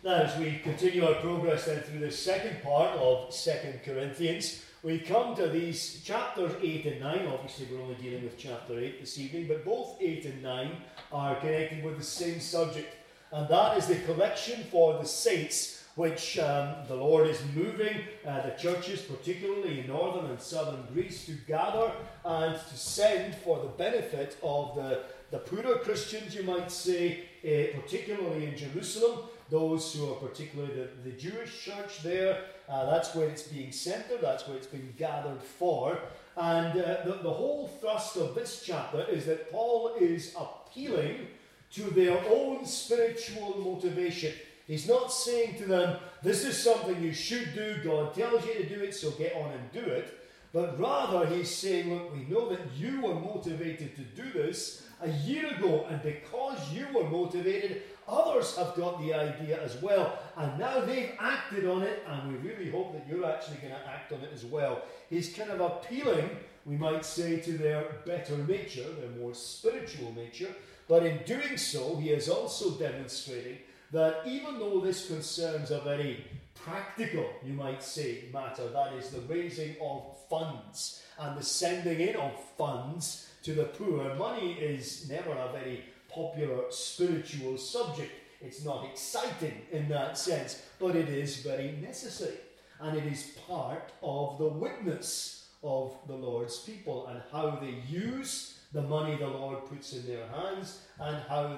Now, as we continue our progress then through the second part of 2 Corinthians, we come to these chapters 8 and 9. Obviously, we're only dealing with chapter 8 this evening, but both 8 and 9 are connected with the same subject, and that is the collection for the saints, which the Lord is moving the churches, particularly in northern and southern Greece, to gather and to send for the benefit of the poorer Christians, you might say, particularly in Jerusalem, those who are particularly the Jewish church there. That's where it's being centered, that's where it's been gathered for. And the whole thrust of this chapter is that Paul is appealing to their own spiritual motivation. He's not saying to them, this is something you should do, God tells you to do it, so get on and do it. But rather he's saying, look, we know that you were motivated to do this a year ago, and because you were motivated, others have got the idea as well, and now they've acted on it, and we really hope that you're actually going to act on it as well. He's kind of appealing, we might say, to their better nature, their more spiritual nature, but in doing so, he is also demonstrating that even though this concerns a very practical, you might say, matter, that is the raising of funds and the sending in of funds to the poor, money is never a very popular spiritual subject. It's not exciting in that sense, but it is very necessary, and it is part of the witness of the Lord's people and how they use the money the Lord puts in their hands, and how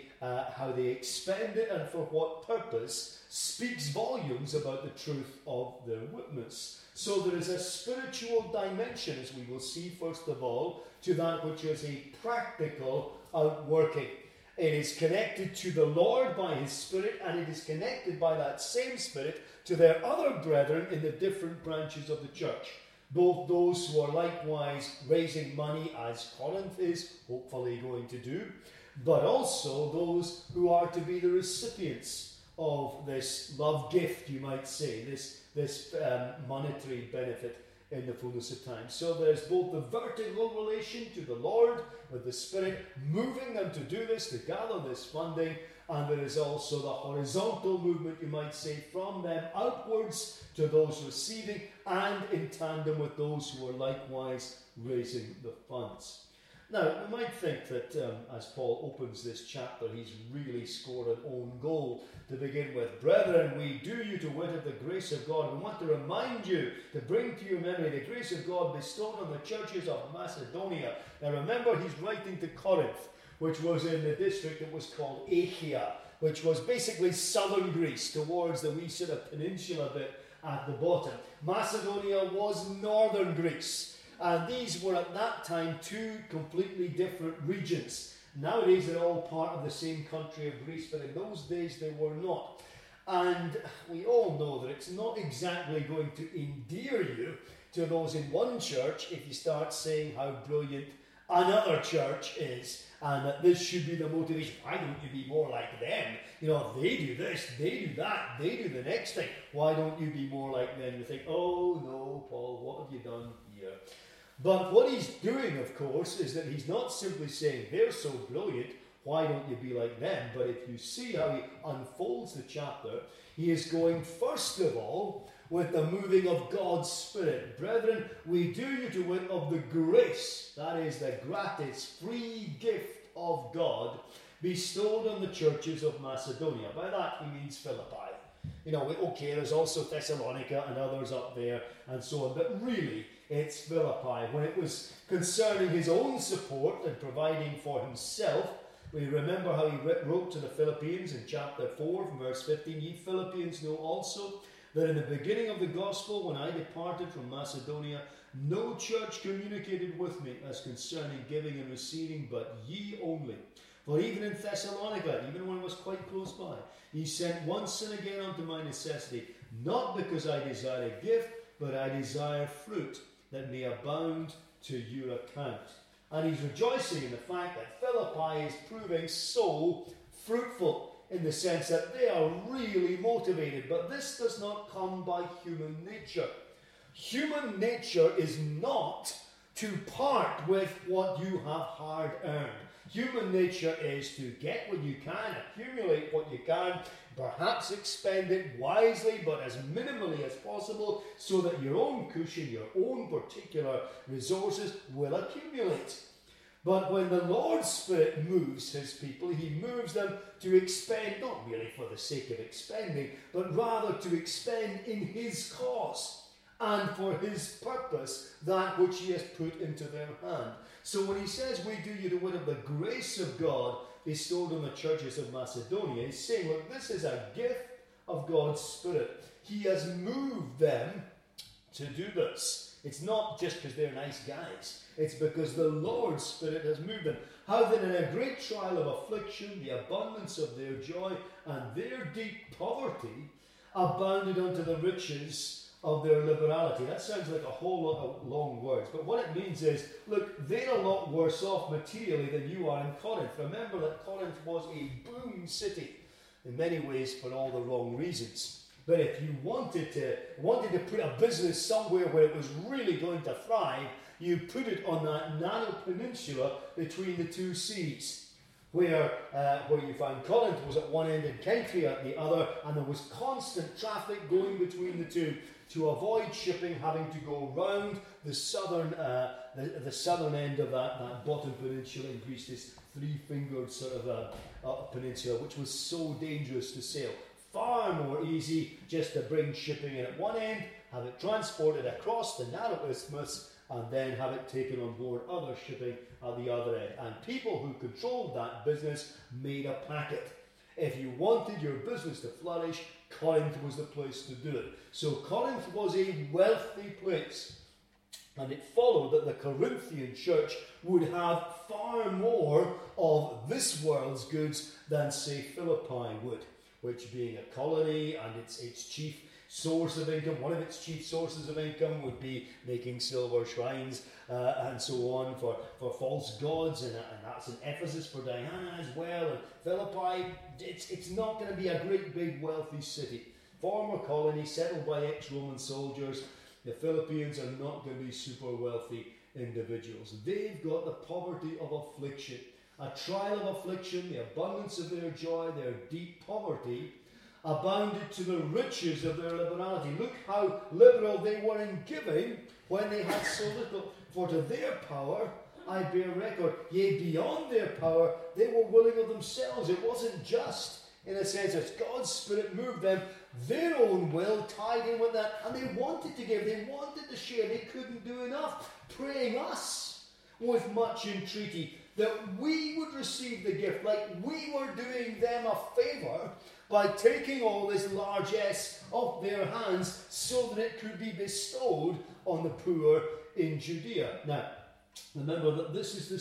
they expend it and for what purpose speaks volumes about the truth of their witness. So there is a spiritual dimension, as we will see first of all, to that which is a practical outworking. It is connected to the Lord by His Spirit, and it is connected by that same Spirit to their other brethren in the different branches of the church. Both those who are likewise raising money, as Corinth is hopefully going to do, but also those who are to be the recipients of this love gift, you might say, this monetary benefit in the fullness of time. So there's both the vertical relation to the Lord with the Spirit moving them to do this, to gather this funding, and there is also the horizontal movement, you might say, from them outwards to those receiving, and in tandem with those who are likewise raising the funds. Now, we might think that as Paul opens this chapter, he's really scored an own goal to begin with. Brethren, we do you to wit of the grace of God. We want to remind you, to bring to your memory the grace of God bestowed on the churches of Macedonia. Now remember, he's writing to Corinth, which was in the district that was called Achaia, which was basically southern Greece, towards the wee sort of peninsula bit at the bottom. Macedonia was northern Greece. And these were at that time two completely different regions. Nowadays they're all part of the same country of Greece, but in those days they were not. And we all know that it's not exactly going to endear you to those in one church if you start saying how brilliant another church is, and that this should be the motivation. Why don't you be more like them? You know, they do this, they do that, they do the next thing. Why don't you be more like them? You think, oh no, Paul, what have you done here? But what he's doing, of course, is that he's not simply saying, they're so brilliant, why don't you be like them? But if you see how he unfolds the chapter, he is going first of all with the moving of God's Spirit. Brethren, we do you to wit of the grace, that is the gratis, free gift of God, bestowed on the churches of Macedonia. By that he means Philippi. You know, okay, there's also Thessalonica and others up there and so on, but really it's Philippi. When it was concerning his own support and providing for himself, we remember how he wrote to the Philippians in chapter 4, from verse 15, ye Philippians know also that in the beginning of the gospel, when I departed from Macedonia, no church communicated with me as concerning giving and receiving, but ye only. For even in Thessalonica, even when it was quite close by, he sent once and again unto my necessity, not because I desire a gift, but I desire fruit that may abound to your account. And he's rejoicing in the fact that Philippi is proving so fruitful, in the sense that they are really motivated. But this does not come by human nature. Human nature is not to part with what you have hard earned. Human nature is to get what you can, accumulate what you can, Perhaps expend it wisely, but as minimally as possible, so that your own cushion, your own particular resources will accumulate. But when the Lord's Spirit moves his people, he moves them to expend, not merely for the sake of expending, but rather to expend in his cause and for his purpose that which he has put into their hand. So when he says, we do you the will of the grace of God bestowed on the churches of Macedonia, he's saying, look, this is a gift of God's Spirit. He has moved them to do this. It's not just because they're nice guys. It's because the Lord's Spirit has moved them. How then in a great trial of affliction, the abundance of their joy and their deep poverty abounded unto the riches of their liberality. That sounds like a whole lot of long words, but what it means is, look, they're a lot worse off materially than you are in Corinth. Remember that Corinth was a boom city in many ways for all the wrong reasons. But if you wanted to put a business somewhere where it was really going to thrive, you put it on that narrow peninsula between the two seas, where you find Corinth was at one end and Cenchreae at the other, and there was constant traffic going between the two to avoid shipping having to go round the southern end of that bottom peninsula in Greece, this three-fingered sort of peninsula, which was so dangerous to sail. Far more easy just to bring shipping in at one end, have it transported across the narrow isthmus, and then have it taken on board other shipping at the other end. And people who controlled that business made a packet. If you wanted your business to flourish, Corinth was the place to do it. So Corinth was a wealthy place. And it followed that the Corinthian church would have far more of this world's goods than, say, Philippi would, which being a colony and its chief source of income, one of its chief sources of income would be making silver shrines and so on for false gods, and that's in Ephesus for Diana as well. And Philippi, it's not going to be a great big wealthy city. Former colony settled by ex-Roman soldiers. The Philippians are not going to be super wealthy individuals. They've got the poverty of affliction, a trial of affliction, the abundance of their joy, their deep poverty abounded to the riches of their liberality. Look how liberal they were in giving when they had so little. For to their power I bear record. Yea, beyond their power, they were willing of themselves. It wasn't just, in a sense, as God's Spirit moved them, their own will tied in with that, and they wanted to give, they wanted to share, they couldn't do enough, praying us with much entreaty that we would receive the gift, like we were doing them a favour by taking all this largesse off their hands so that it could be bestowed on the poor in Judea. Now, remember that this is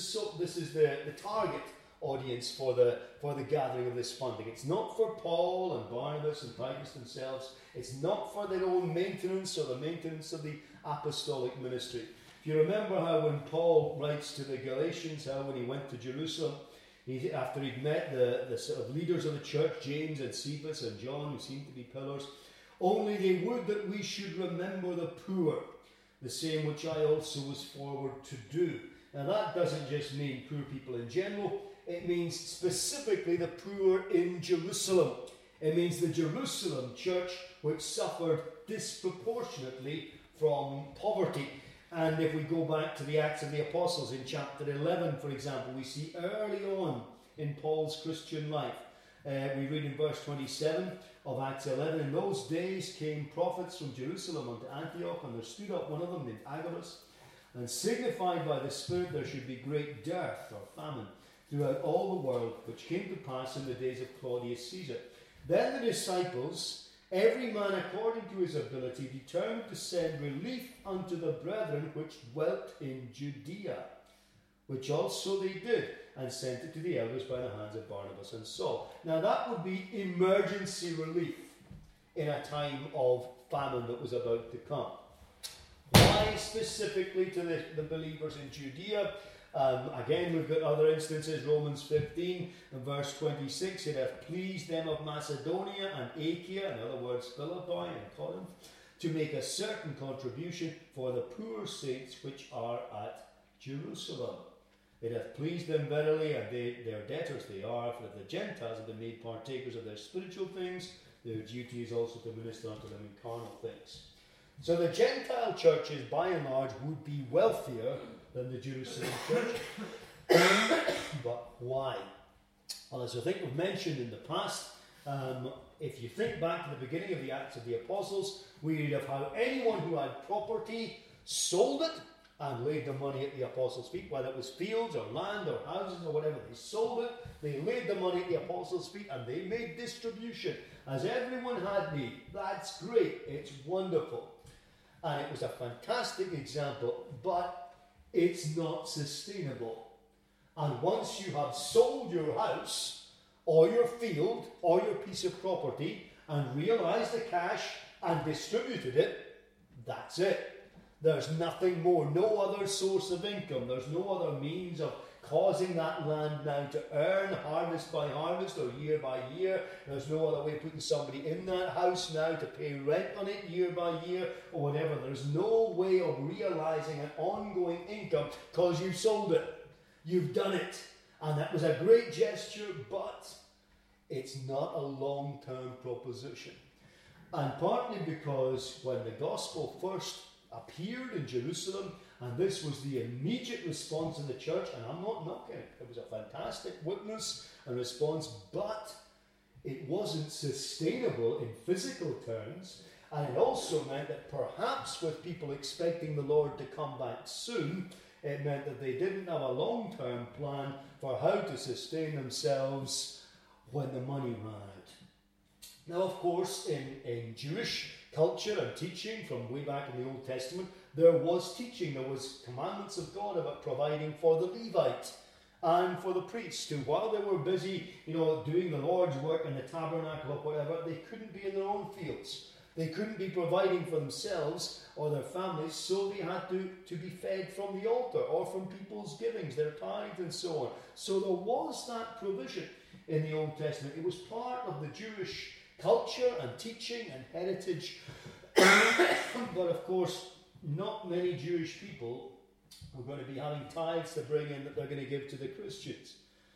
the target audience for the gathering of this funding. It's not for Paul and Barnabas and Titus themselves. It's not for their own maintenance or the maintenance of the apostolic ministry. If you remember how when Paul writes to the Galatians, how when he went to Jerusalem, after he'd met the sort of leaders of the church, James and Cephas and John, who seemed to be pillars, only they would that we should remember the poor, the same which I also was forward to do. Now that doesn't just mean poor people in general, it means specifically the poor in Jerusalem. It means the Jerusalem church which suffered disproportionately from poverty. And if we go back to the Acts of the Apostles in chapter 11, for example, we see early on in Paul's Christian life, we read in verse 27 of Acts 11, in those days came prophets from Jerusalem unto Antioch, and there stood up one of them named Agabus, and signified by the Spirit there should be great dearth or famine throughout all the world, which came to pass in the days of Claudius Caesar. Then the disciples, every man according to his ability, determined to send relief unto the brethren which dwelt in Judea, which also they did, and sent it to the elders by the hands of Barnabas and Saul. Now that would be emergency relief in a time of famine that was about to come. Why specifically to the believers in Judea? Again, we've got other instances. Romans 15 and verse 26, it hath pleased them of Macedonia and Achaia, in other words Philippi and Corinth, to make a certain contribution for the poor saints which are at Jerusalem. It hath pleased them verily, and they are debtors they are, for if the Gentiles have been made partakers of their spiritual things, their duty is also to minister unto them in carnal things. So the Gentile churches, by and large, would be wealthier than the Jerusalem church. But why? Well, as I think we've mentioned in the past, if you think back to the beginning of the Acts of the Apostles, we read of how anyone who had property sold it and laid the money at the apostles' feet, whether it was fields or land or houses or whatever. They sold it, they laid the money at the apostles' feet, and they made distribution as everyone had need. That's great, it's wonderful. And it was a fantastic example, but it's not sustainable. And once you have sold your house or your field or your piece of property and realized the cash and distributed it, that's it. There's nothing more, no other source of income. There's no other means of causing that land now to earn harvest by harvest or year by year. There's no other way of putting somebody in that house now to pay rent on it year by year or whatever. There's no way of realizing an ongoing income because you've sold it. You've done it. And that was a great gesture, but it's not a long-term proposition. And partly because when the gospel first appeared in Jerusalem, and this was the immediate response in the church, and I'm not knocking it, it was a fantastic witness and response, but it wasn't sustainable in physical terms, and it also meant that perhaps with people expecting the Lord to come back soon, it meant that they didn't have a long-term plan for how to sustain themselves when the money ran out. Now, of course, in Jewish culture and teaching from way back in the Old Testament, there was teaching, there was commandments of God about providing for the Levite and for the priest who, while they were busy, doing the Lord's work in the tabernacle or whatever, they couldn't be in their own fields. They couldn't be providing for themselves or their families, so they had to be fed from the altar or from people's givings, their tithes and so on. So there was that provision in the Old Testament. It was part of the Jewish culture and teaching and heritage. But of course, not many Jewish people were going to be having tithes to bring in that they're going to give to the Christians.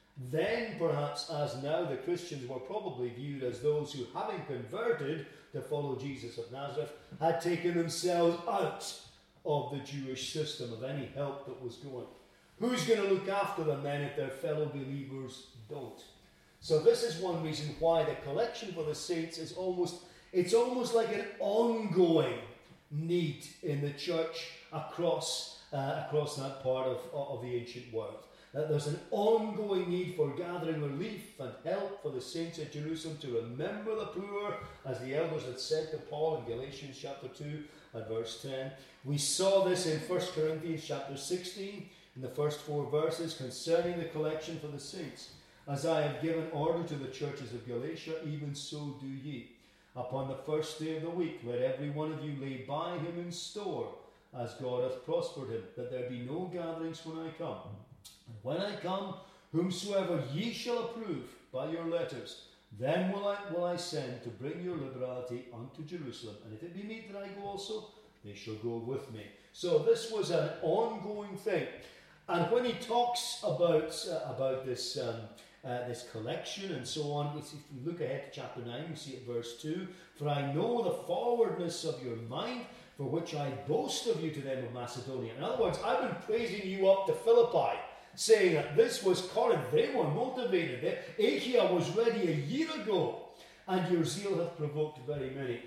Then, perhaps as now, the Christians were probably viewed as those who, having converted to follow Jesus of Nazareth, had taken themselves out of the Jewish system of any help that was going. Who's going to look after them then if their fellow believers don't? So this is one reason why the collection for the saints is almost like an ongoing need in the church across that part of the ancient world. That there's an ongoing need for gathering relief and help for the saints at Jerusalem to remember the poor, as the elders had said to Paul in Galatians chapter 2 and verse 10. We saw this in 1 Corinthians chapter 16 in the first 4 verses concerning the collection for the saints. As I have given order to the churches of Galatia, even so do ye. Upon the first day of the week, let every one of you lay by him in store, as God hath prospered him, that there be no gatherings when I come. And when I come, whomsoever ye shall approve by your letters, then will I send to bring your liberality unto Jerusalem. And if it be meet that I go also, they shall go with me. So this was an ongoing thing. And when he talks about this this collection and so on, if we look ahead to chapter 9, we see at verse 2, for I know the forwardness of your mind, for which I boast of you to them of Macedonia. In other words, I've been praising you up to Philippi, saying that this was Corinth. They were motivated. Achaia was ready a year ago, and your zeal hath provoked very many.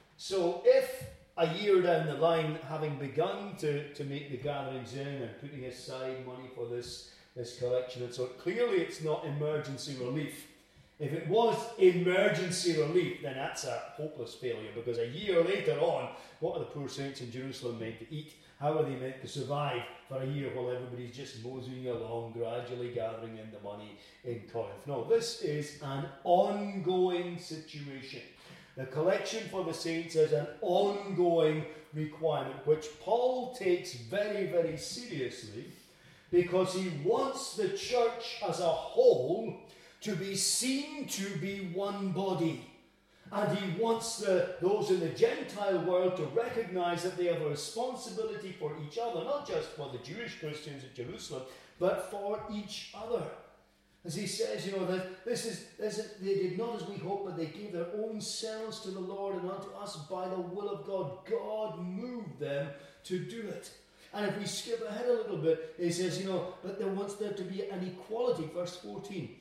So if a year down the line, having begun to make the gatherings in and putting aside money for this collection, and so clearly it's not emergency relief. If it was emergency relief, then that's a hopeless failure, because a year later on, what are the poor saints in Jerusalem meant to eat? How are they meant to survive for a year while everybody's just moseying along, gradually gathering in the money in Corinth? No, this is an ongoing situation. The collection for the saints is an ongoing requirement, which Paul takes very, very seriously, because he wants the church as a whole to be seen to be one body. And he wants those in the Gentile world to recognize that they have a responsibility for each other, not just for the Jewish Christians at Jerusalem, but for each other. As he says, that they did not as we hoped, but they gave their own selves to the Lord and unto us by the will of God. God moved them to do it. And if we skip ahead a little bit, he says, but there wants there to be an equality, verse 14,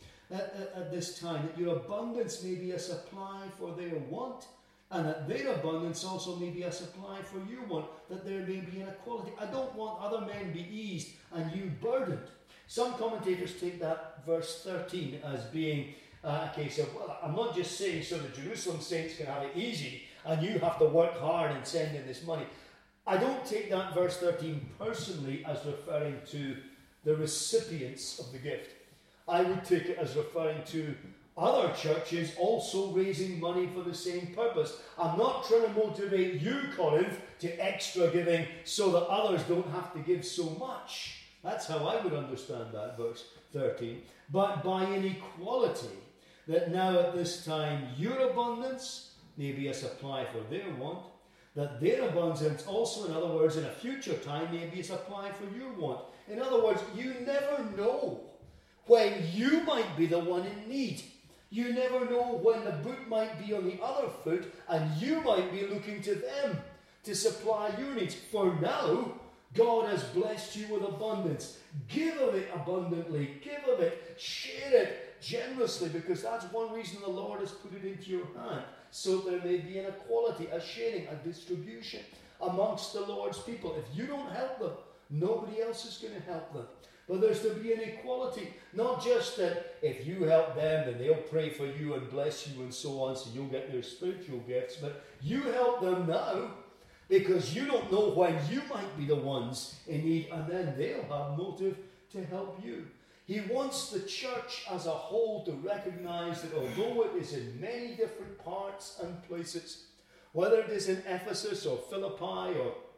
at this time, that your abundance may be a supply for their want, and that their abundance also may be a supply for your want, that there may be an equality. I don't want other men be eased and you burdened. Some commentators take that verse 13 as being a case of, well, I'm not just saying so the Jerusalem saints can have it easy and you have to work hard and send in this money. I don't take that verse 13 personally as referring to the recipients of the gift. I would take it as referring to other churches also raising money for the same purpose. I'm not trying to motivate you, Corinth, to extra giving so that others don't have to give so much. That's how I would understand that verse 13. But by an equality, that now at this time your abundance may be a supply for their want, that their abundance also, in other words, in a future time, may be a supply for your want. In other words, you never know when you might be the one in need. You never know when the boot might be on the other foot and you might be looking to them to supply your needs. For now, God has blessed you with abundance. Give of it abundantly. Give of it. Share it generously, because that's one reason the Lord has put it into your hand, so there may be an equality, a sharing, a distribution amongst the Lord's people. If you don't help them, nobody else is going to help them. But there's to be an equality. Not just that if you help them, then they'll pray for you and bless you and so on, so you'll get their spiritual gifts. But you help them now, because you don't know when you might be the ones in need, and then they'll have motive to help you. He wants the church as a whole to recognize that although it is in many different parts and places, whether it is in Ephesus or Philippi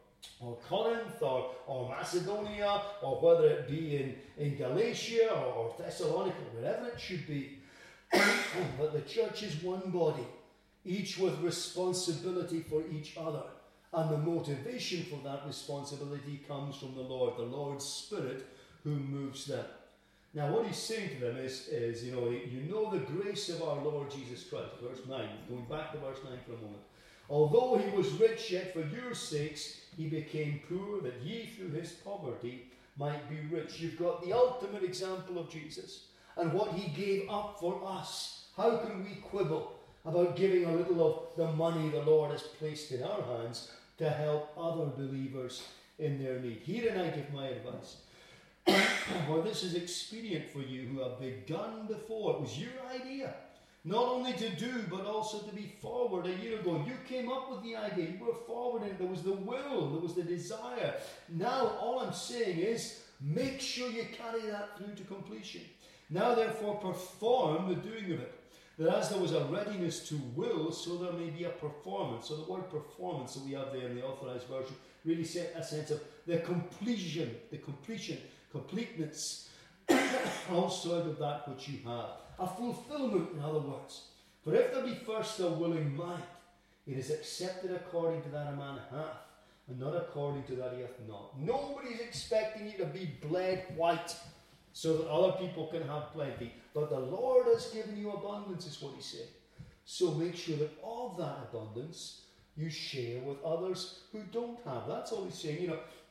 or Corinth or Macedonia, or whether it be in Galatia or Thessalonica, wherever it should be, but the church is one body, each with responsibility for each other. And the motivation for that responsibility comes from the Lord, the Lord's Spirit who moves them. Now what he's saying to them is you know the grace of our Lord Jesus Christ, verse 9, going back to verse 9 for a moment. Although he was rich, yet for your sakes he became poor, that ye through his poverty might be rich. You've got the ultimate example of Jesus and what he gave up for us. How can we quibble about giving a little of the money the Lord has placed in our hands to help other believers in their need? Here and I give my advice. For this is expedient for you who have begun before. It was your idea, not only to do, but also to be forward. A year ago, you came up with the idea, you were forward, and there was the will, there was the desire. Now, all I'm saying is, make sure you carry that through to completion. Now, therefore, perform the doing of it. That as there was a readiness to will, so there may be a performance. So the word performance that we have there in the Authorized Version really set a sense of the completion, completeness also out of that which you have. A fulfillment, in other words. For if there be first a willing mind, it is accepted according to that a man hath, and not according to that he hath not. Nobody's expecting you to be bled white so that other people can have plenty. But the Lord has given you abundance, is what he's saying. So make sure that of that abundance you share with others who don't have. That's all he's saying.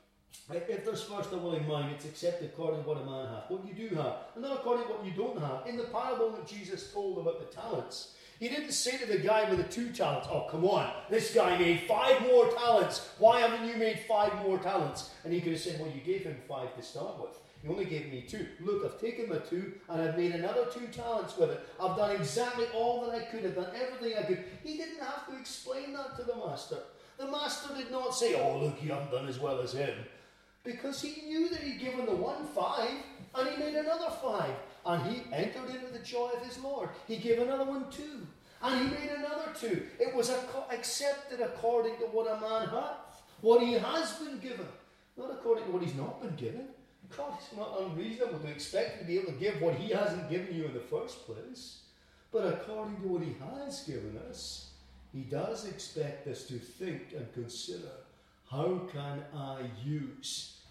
If there's first a willing mind, it's accepted according to what a man hath, what you do have, and not according to what you don't have. In the parable that Jesus told about the talents, he didn't say to the guy with the 2 talents, oh, come on, this guy made 5 more talents. Why haven't you made 5 more talents? And he could have said, well, you gave him 5 to start with. You only gave me 2. Look, I've taken my 2 and I've made another 2 talents with it. I've done exactly all that I could. I've done everything I could. He didn't have to explain that to the master. The master did not say, oh, look, you haven't done as well as him. Because he knew that he'd given the one 5 and he made another 5. And he entered into the joy of his Lord. He gave another one 2. And he made another 2. It was accepted according to what a man hath, what he has been given, not according to what he's not been given. God, it's not unreasonable to expect to be able to give what he hasn't given you in the first place. But according to what he has given us, he does expect us to think and consider, how can I use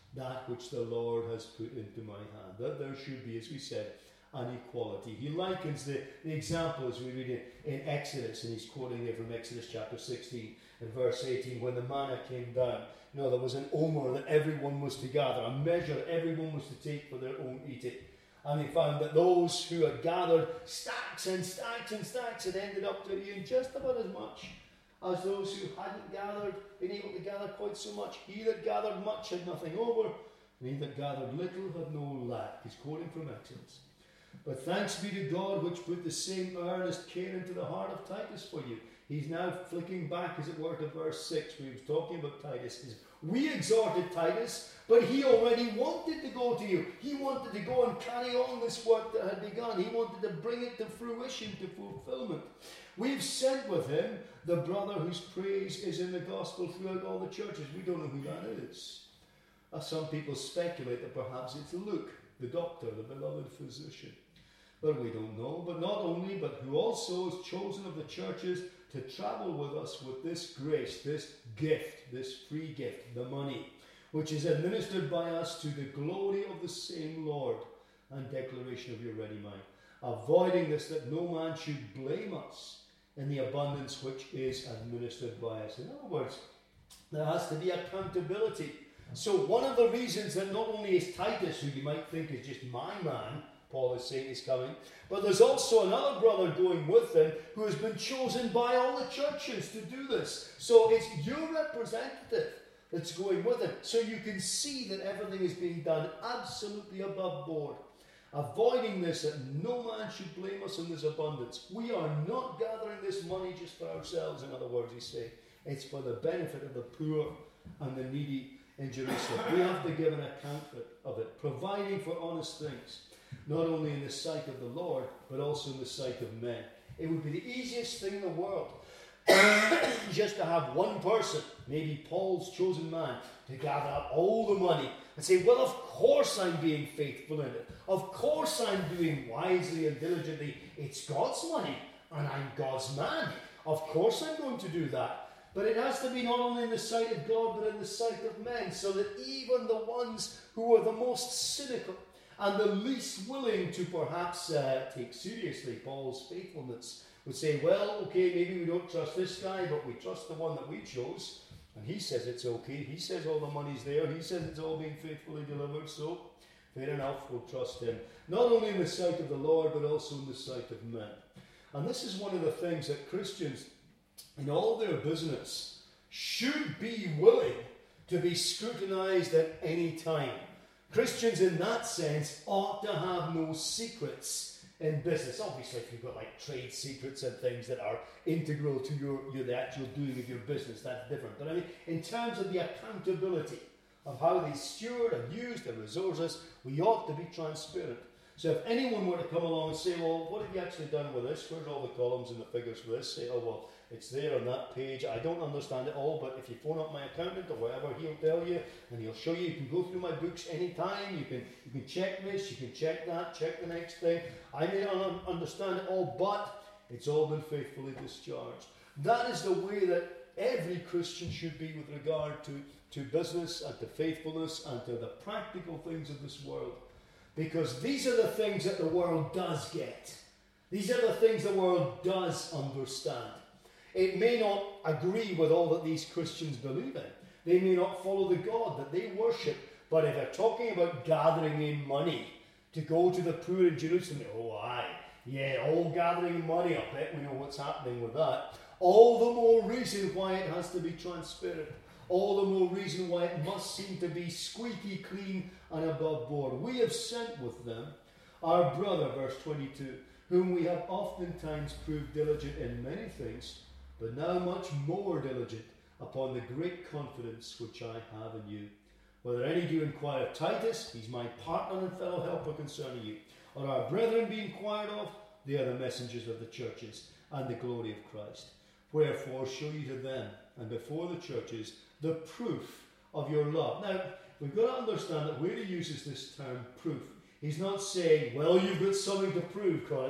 that which the Lord has put into my hand. That there should be, as we said, an equality. He likens the example as we read it in Exodus, and he's quoting there from Exodus chapter 16 and verse 18, when the manna came down. You know, there was an omer that everyone was to gather, a measure that everyone was to take for their own eating. And they found that those who had gathered stacks and stacks and stacks had ended up to eating just about as much as those who hadn't been able to gather quite so much. He that gathered much had nothing over, and he that gathered little had no lack. He's quoting from Exodus. But thanks be to God which put the same earnest care into the heart of Titus for you. He's now flicking back, as it were, to verse 6, where he was talking about Titus. We exhorted Titus, but he already wanted to go to you. He wanted to go and carry on this work that had begun. He wanted to bring it to fruition, to fulfillment. We've sent with him the brother whose praise is in the gospel throughout all the churches. We don't know who that is. Some people speculate that perhaps it's Luke, the doctor, the beloved physician. But we don't know. But not only, but who also is chosen of the churches to travel with us with this grace, this gift, this free gift, the money, which is administered by us to the glory of the same Lord and declaration of your ready mind, avoiding this, that no man should blame us in the abundance which is administered by us. In other words, there has to be accountability. So one of the reasons that not only is Titus, who you might think is just my man, Paul is saying is coming, but there's also another brother going with them who has been chosen by all the churches to do this. So it's your representative that's going with him. So you can see that everything is being done absolutely above board. Avoiding this, that no man should blame us in this abundance. We are not gathering this money just for ourselves, in other words, he's saying. It's for the benefit of the poor and the needy in Jerusalem. We have to give an account of it, providing for honest things, not only in the sight of the Lord, but also in the sight of men. It would be the easiest thing in the world just to have one person, maybe Paul's chosen man, to gather up all the money and say, well, of course I'm being faithful in it. Of course I'm doing wisely and diligently. It's God's money, and I'm God's man. Of course I'm going to do that. But it has to be not only in the sight of God, but in the sight of men, so that even the ones who are the most cynical and the least willing to perhaps take seriously Paul's faithfulness would say, well, okay, maybe we don't trust this guy, but we trust the one that we chose. And he says it's okay. He says all the money's there. He says it's all being faithfully delivered. So, fair enough, we'll trust him. Not only in the sight of the Lord, but also in the sight of men. And this is one of the things that Christians, in all their business, should be willing to be scrutinized at any time. Christians in that sense ought to have no secrets in business. Obviously, if you've got like trade secrets and things that are integral to the actual doing of your business, that's different. But I mean, in terms of the accountability of how they steward and use their resources, we ought to be transparent. So if anyone were to come along and say, well, what have you actually done with this? Where's all the columns and the figures for this? Say, oh, well, it's there on that page. I don't understand it all, but if you phone up my accountant or whatever, he'll tell you, and he'll show you. You can go through my books anytime. You can check this, you can check that, check the next thing. I may not understand it all, but it's all been faithfully discharged. That is the way that every Christian should be with regard to business and to faithfulness and to the practical things of this world. Because these are the things that the world does get. These are the things the world does understand. It may not agree with all that these Christians believe in. They may not follow the God that they worship. But if they're talking about gathering in money to go to the poor in Jerusalem, oh aye, yeah, all gathering money, I bet we know what's happening with that. All the more reason why it has to be transparent. All the more reason why it must seem to be squeaky clean and above board. We have sent with them our brother, verse 22, whom we have oftentimes proved diligent in many things, but now much more diligent upon the great confidence which I have in you. Whether any do inquire of Titus, he's my partner and fellow helper concerning you, or our brethren be inquired of, they are the messengers of the churches and the glory of Christ. Wherefore show you to them and before the churches the proof of your love. Now, we've got to understand that where he uses this term proof, he's not saying, well, you've got something to prove, Corinth.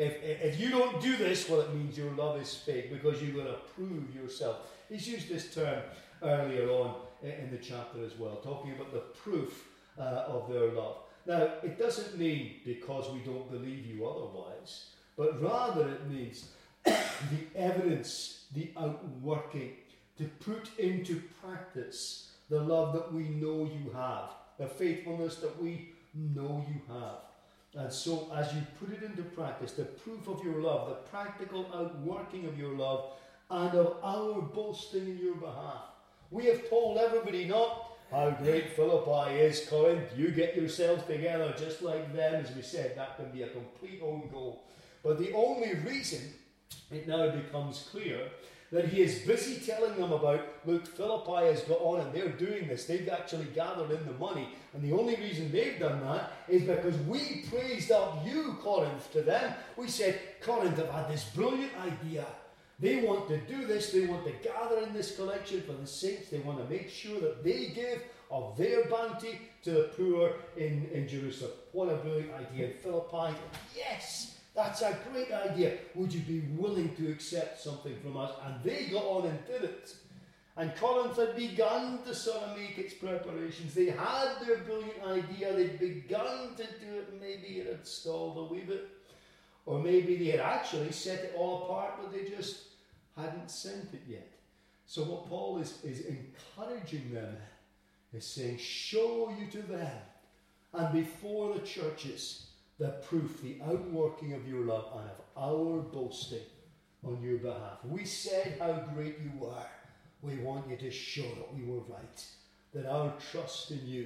if you don't do this, well, it means your love is fake because you've got to prove yourself. He's used this term earlier on in the chapter as well, talking about the proof of their love. Now, it doesn't mean because we don't believe you otherwise, but rather it means the evidence, the outworking, to put into practice the love that we know you have, the faithfulness that we know you have. And so as you put it into practice, the proof of your love, the practical outworking of your love, and of our boasting in your behalf. We have told everybody not how great Philippi is, Corinth. You get yourselves together just like them. As we said, that can be a complete own goal. But the only reason it now becomes clear that he is busy telling them about, look, Philippi has got on and they're doing this. They've actually gathered in the money. And the only reason they've done that is because we praised up you, Corinth, to them. We said, Corinth have had this brilliant idea. They want to do this. They want to gather in this collection for the saints. They want to make sure that they give of their bounty to the poor in Jerusalem. What a brilliant idea. Philippi, yes! That's a great idea. Would you be willing to accept something from us? And they got on and did it. And Corinth had begun to sort of make its preparations. They had their brilliant idea. They'd begun to do it. Maybe it had stalled a wee bit. Or maybe they had actually set it all apart, but they just hadn't sent it yet. So what Paul is encouraging them is saying, show you to them and before the churches the proof, the outworking of your love and of our boasting on your behalf. We said how great you were. We want you to show that we were right, that our trust in you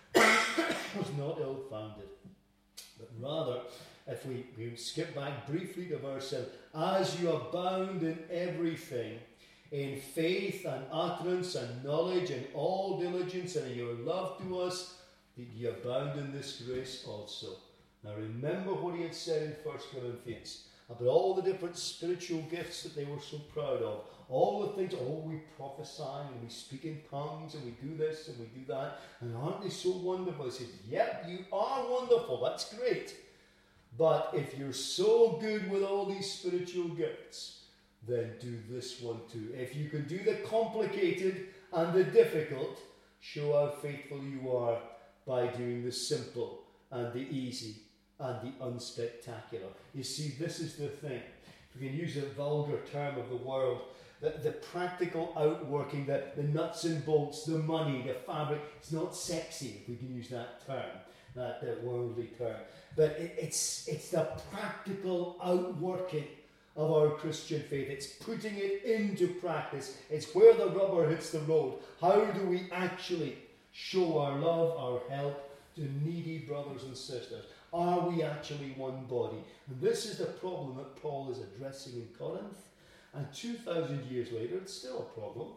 was not ill-founded, but rather, if we skip back briefly to verse 7, as you abound in everything, in faith and utterance and knowledge and all diligence and in your love to us, that ye abound in this grace also. Now remember what he had said in 1 Corinthians about all the different spiritual gifts that they were so proud of. All the things, we prophesy and we speak in tongues and we do this and we do that. And aren't they so wonderful? He says, yep, you are wonderful. That's great. But if you're so good with all these spiritual gifts, then do this one too. If you can do the complicated and the difficult, show how faithful you are by doing the simple and the easy and the unspectacular. You see, this is the thing. If we can use a vulgar term of the world, the practical outworking, the nuts and bolts, the money, the fabric, it's not sexy, if we can use that term, that worldly term. But it's the practical outworking of our Christian faith. It's putting it into practice. It's where the rubber hits the road. How do we actually show our love, our help to needy brothers and sisters? Are we actually one body? And this is the problem that Paul is addressing in Corinth. And 2,000 years later, it's still a problem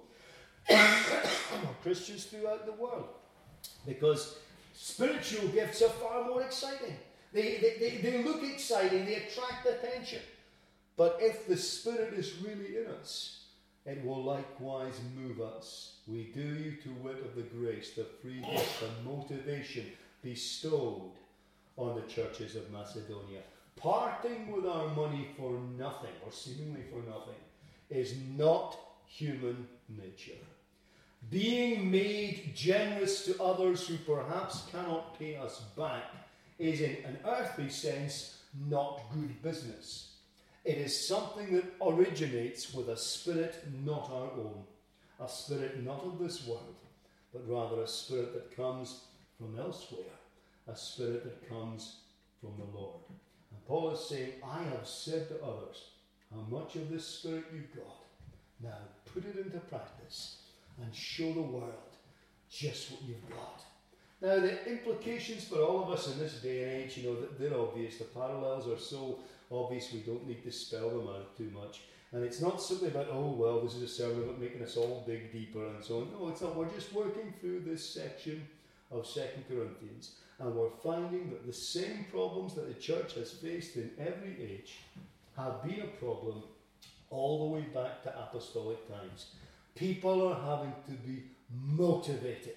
among Christians throughout the world. Because spiritual gifts are far more exciting. They look exciting, they attract attention. But if the Spirit is really in us, it will likewise move us. We do you to wit of the grace, the free gift, the motivation bestowed on the churches of Macedonia. Parting with our money for nothing, or seemingly for nothing, is not human nature. Being made generous to others who perhaps cannot pay us back is, in an earthly sense, not good business. It is something that originates with a spirit not our own, a spirit not of this world, but rather a spirit that comes from elsewhere, a spirit that comes from the Lord. And Paul is saying, I have said to others how much of this spirit you've got. Now put it into practice and show the world just what you've got. Now the implications for all of us in this day and age, they're obvious. The parallels are so obvious we don't need to spell them out too much. And it's not simply about, this is a sermon about making us all dig deeper and so on. No, it's not. We're just working through this section of 2 Corinthians. And we're finding that the same problems that the church has faced in every age have been a problem all the way back to apostolic times. People are having to be motivated.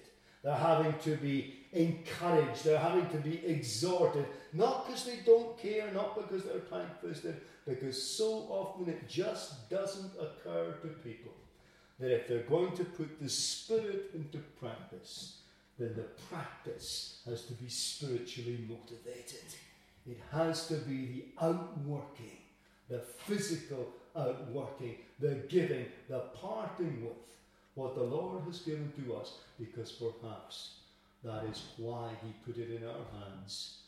They're having to be encouraged. They're having to be exhorted. Not because they don't care, not because they're tight-fisted, because so often it just doesn't occur to people that if they're going to put the Spirit into practice, then the practice has to be spiritually motivated. It has to be the outworking, the physical outworking, the giving, the parting with what the Lord has given to us, because perhaps that is why he put it in our hands